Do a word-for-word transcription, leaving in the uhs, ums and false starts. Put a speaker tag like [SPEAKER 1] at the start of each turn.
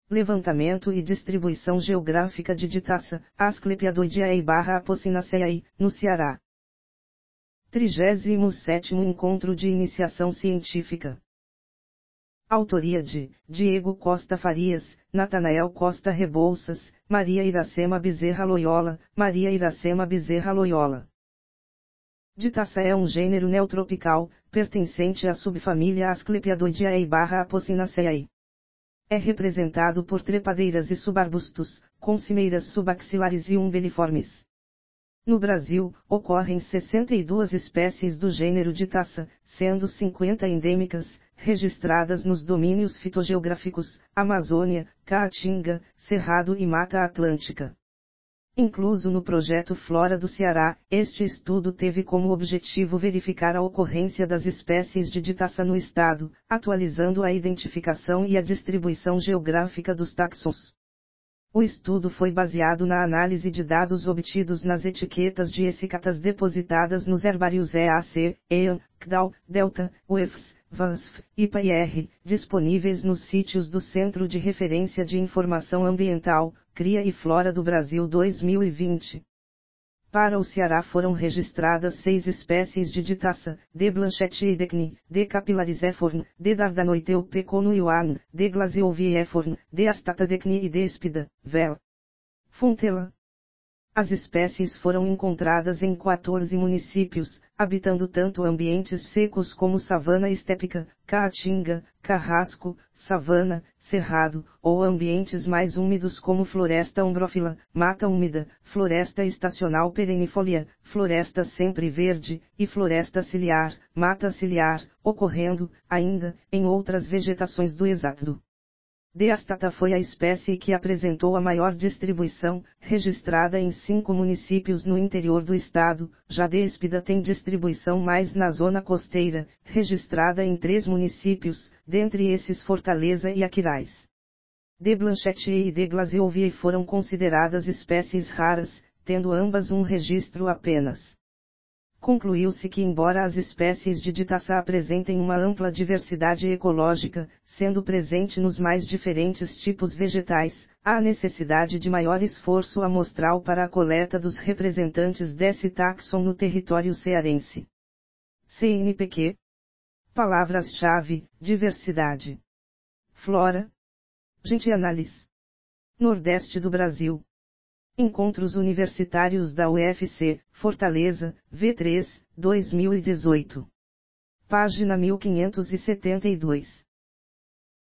[SPEAKER 1] Levantamento e distribuição geográfica de Ditaça, Asclepiadoideae barra Apocinaceae, no Ceará. trigésimo sétimo Encontro de Iniciação Científica. Autoria de Diego Costa Farias, Natanael Costa Rebouças, Maria Iracema Bezerra Loyola, Maria Iracema Bezerra Loyola. Ditaça é um gênero neotropical, pertencente à subfamília Asclepiadoideae barra Apocinaceae. É representado por trepadeiras e subarbustos, com cimeiras subaxilares e umbeliformes. No Brasil, ocorrem sessenta e duas espécies do gênero Ditaça, sendo cinquenta endêmicas, registradas nos domínios fitogeográficos, Amazônia, Caatinga, Cerrado e Mata Atlântica. Incluso no projeto Flora do Ceará, este estudo teve como objetivo verificar a ocorrência das espécies de Ditaça no estado, atualizando a identificação e a distribuição geográfica dos táxons. O estudo foi baseado na análise de dados obtidos nas etiquetas de essicatas depositadas nos herbários E A C, E A N, C D A W, Delta, U F S, V A S F, I P A e R, disponíveis nos sítios do Centro de Referência de Informação Ambiental, Cria e Flora do Brasil dois mil e vinte. Para o Ceará foram registradas seis espécies de Ditaça, D. blanchettiidecni, D. capillarizephorn, D. dardanoiteupeconuioan, D. glaseoviephorn, D. astatadecni e D. espida, vel. Fontela. As espécies foram encontradas em quatorze municípios, habitando tanto ambientes secos como savana estépica, caatinga, carrasco, savana, cerrado, ou ambientes mais úmidos como floresta ombrófila, mata úmida, floresta estacional perennifolia, floresta sempre verde, e floresta ciliar, mata ciliar, ocorrendo, ainda, em outras vegetações do exato. D. astata foi a espécie que apresentou a maior distribuição, registrada em cinco municípios no interior do estado, já D. espida tem distribuição mais na zona costeira, registrada em três municípios, dentre esses Fortaleza e Aquiraz. D. blanchettii e D. glaseovii foram consideradas espécies raras, tendo ambas um registro apenas. Concluiu-se que embora as espécies de Ditaça apresentem uma ampla diversidade ecológica, sendo presente nos mais diferentes tipos vegetais, há necessidade de maior esforço amostral para a coleta dos representantes desse táxon no território cearense. C N P Q. Palavras-chave: diversidade, flora, gentianalis. Nordeste do Brasil. Encontros Universitários da U F C, Fortaleza, V três, dois mil e dezoito. Página mil quinhentos e setenta e dois.